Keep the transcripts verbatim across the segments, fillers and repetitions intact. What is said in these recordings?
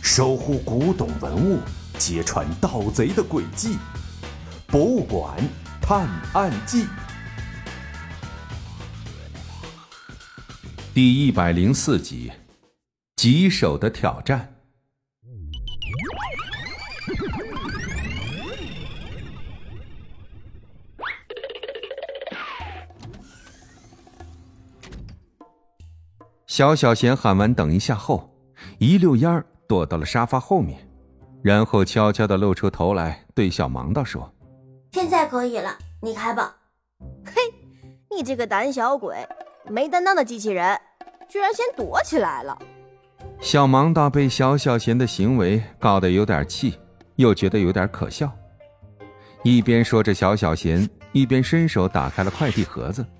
守护古董文物，揭穿盗贼的诡计。博物馆探案记第一百零四集：棘手的挑战。小小贤喊完等一下后，一溜烟儿躲到了沙发后面，然后悄悄地露出头来，对小盲道说： 现在可以了，你开吧。 嘿，你这个胆小鬼，没担当的机器人，居然先躲起来了。 小盲道被小小贤的行为搞得有点气，又觉得有点可笑，一边说着小小贤，一边伸手打开了快递盒子。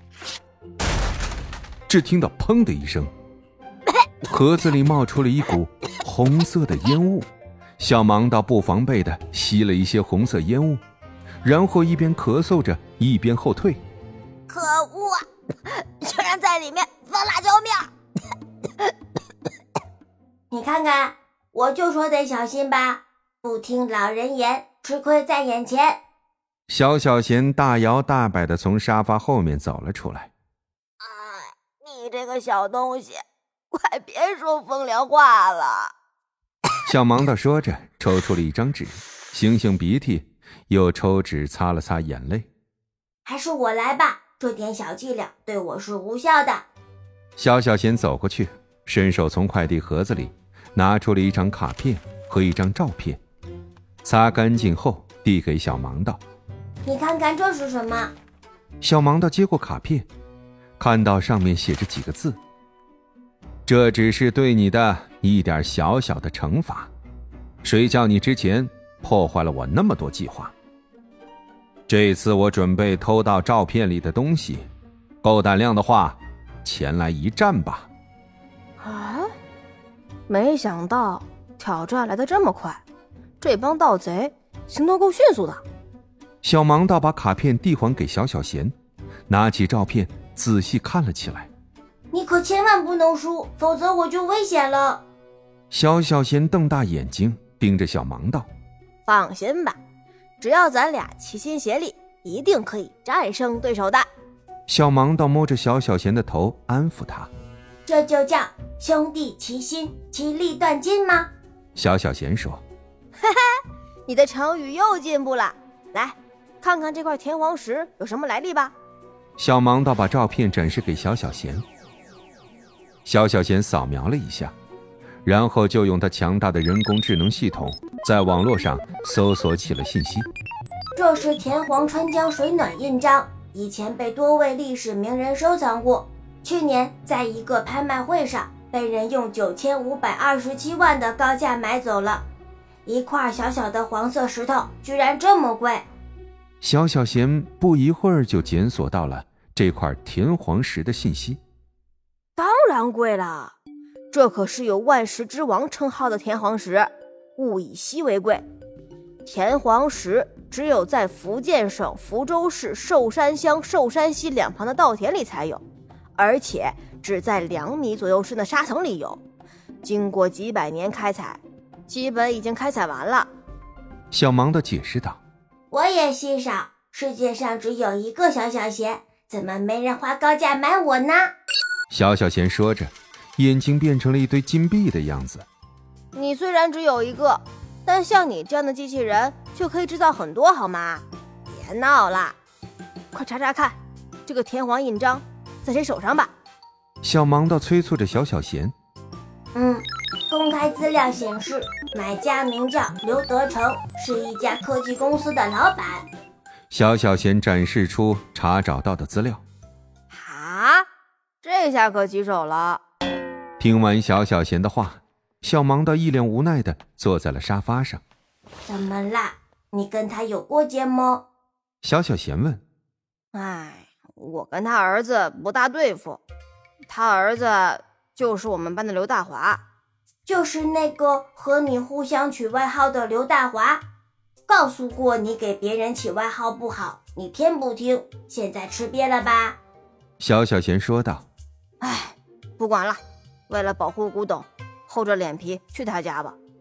只听到砰的一声，盒子里冒出了一股红色的烟雾，小盲道不防备地吸了一些红色烟雾，然后一边咳嗽着一边后退。 可恶啊，居然在里面放辣椒面。你看看，我就说得小心吧，不听老人言，吃亏在眼前。 小小贤大摇大摆地从沙发后面走了出来。 你这个小东西，快别说风凉话了。 小盲道说着抽出了一张纸，擤擤鼻涕，又抽纸擦了擦眼泪。 还是我来吧，这点小伎俩对我是无效的。 小小贤走过去，伸手从快递盒子里拿出了一张卡片和一张照片，擦干净后递给小盲道。 你看看这是什么？ 小盲道接过卡片，看到上面写着几个字：这只是对你的一点小小的惩罚，谁叫你之前破坏了我那么多计划。这次我准备偷到照片里的东西，够胆量的话，前来一战吧。 啊，没想到挑战来得这么快，这帮盗贼行动够迅速的。 小盲道把卡片递还给小小贤，拿起照片仔细看了起来。 你可千万不能输，否则我就危险了。 小小贤瞪大眼睛盯着小盲道。 放心吧，只要咱俩齐心协力，一定可以战胜对手的。 小盲道摸着小小贤的头安抚他。 这就叫兄弟齐心，其利断金吗？ 小小贤说。 哈哈，你的成语又进步了。来，看看这块田黄石有什么来历吧。 小盲道把照片展示给小小贤。小小贤扫描了一下，然后就用他强大的人工智能系统在网络上搜索起了信息。 这是田黄川江水暖印章，以前被多位历史名人收藏过，去年在一个拍卖会上被人用九千五百二十七万的高价买走了。一块小小的黄色石头居然这么贵。 小小贤不一会儿就检索到了这块田黄石的信息。 当然贵了，这可是有万石之王称号的田黄石，物以稀为贵。田黄石只有在福建省福州市寿山乡寿山溪两旁的稻田里才有，而且只在两米左右深的沙层里有。经过几百年开采，基本已经开采完了。 小盲道解释道。 我也稀少，世界上只有一个小小贤，怎么没人花高价买我呢？ 小小贤说着，眼睛变成了一堆金币的样子。 你虽然只有一个，但像你这样的机器人就可以制造很多好吗？别闹了，快查查看这个田黄印章在谁手上吧。 小盲道催促着小小贤。 嗯，公开资料显示，买家名叫刘德成，是一家科技公司的老板。 小小贤展示出查找到的资料。 啊，这下可棘手了。 听完小小贤的话，小盲道一脸无奈地坐在了沙发上。 怎么啦？你跟他有过节吗？ 小小贤问。 哎，我跟他儿子不大对付，他儿子就是我们班的刘大华。 就是那个和你互相取外号的刘大华。告诉过你给别人起外号不好，你偏不听，现在吃瘪了吧？ 小小贤说道。 哎，不管了，为了保护古董，厚着脸皮去他家吧。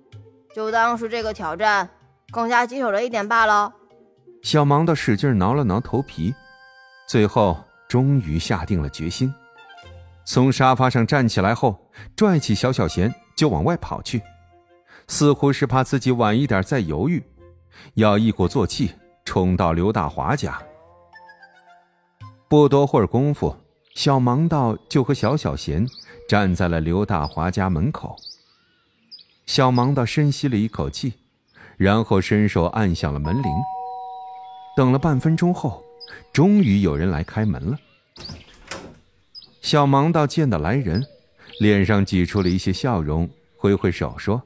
就当是这个挑战更加棘手了一点罢了。 小盲道使劲挠了挠头皮，最后终于下定了决心。从沙发上站起来后，拽起小小贤就往外跑去，似乎是怕自己晚一点再犹豫，要一鼓作气冲到刘大华家。不多会儿功夫，小盲道就和小小贤站在了刘大华家门口。小盲道深吸了一口气，然后伸手按响了门铃。等了半分钟后，终于有人来开门了。小盲道见到来人，脸上挤出了一些笑容，挥挥手说：“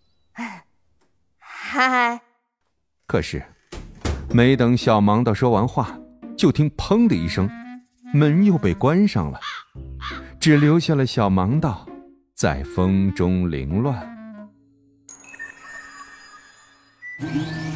嗨。” 可是没等小盲道说完话，就听砰的一声，门又被关上了，只留下了小盲道在风中凌乱。